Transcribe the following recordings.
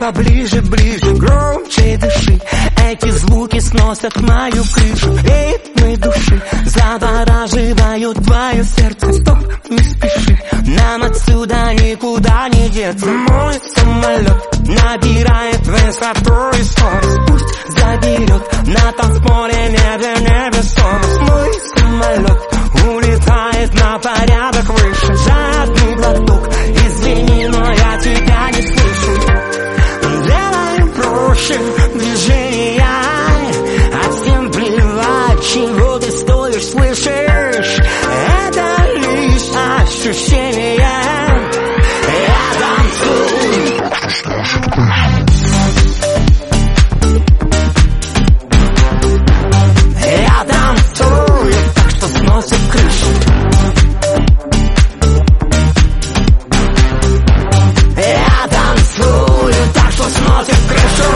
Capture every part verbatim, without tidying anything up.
поближе, ближе, громче дыши. Эти звуки сносят мою крышу. Ритмы души завораживают твое сердце. Стоп, не спеши, нам отсюда никуда не деться. Мой самолет набирает высоту и скорость. Пусть заберет на танцполе небе невесомость. Мой самолет улетает на порядок выше. Жадный глоток, извини, но я тебя не слышу. Делаем проще движения, а всем плевать, чего ты стоишь, слышишь? Это лишь ощущение. Я танцую. Я танцую, так что сносит крышу. Я танцую, так что сносит крышу.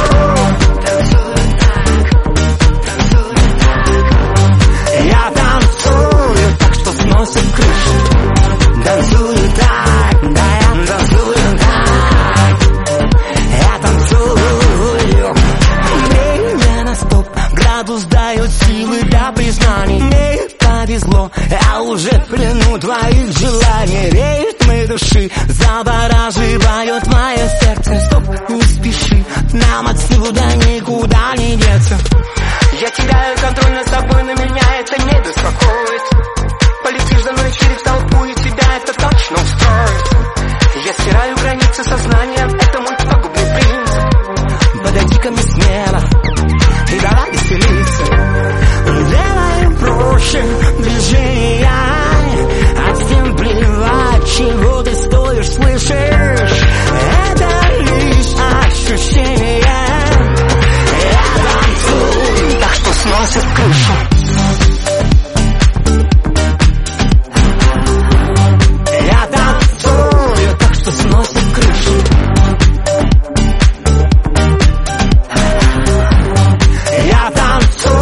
Я танцую, так что сносит крышу. Танцую так, да, я танцую так. Я танцую. Время на стоп, градус дает силы для признаний. Мне повезло, я уже в плену твоих желаний. Ритмы души завораживают мое сердце. Стоп, не спеши, нам отсюда никуда не деться. Я теряю контроль над собой, но меня это не беспокоит. Полетишь за мной через толпу, и тебя это точно устроит. Я стираю границы сознания, это мой пагубный принцип. Подойди ко мне смело и давай веселиться. Делаем проще движения, а всем плевать, чего ты стоишь, слышишь? Это лишь ощущение. Я танцую, так что сносит крышу. Я танцую, так что сносит крышу. Я танцую.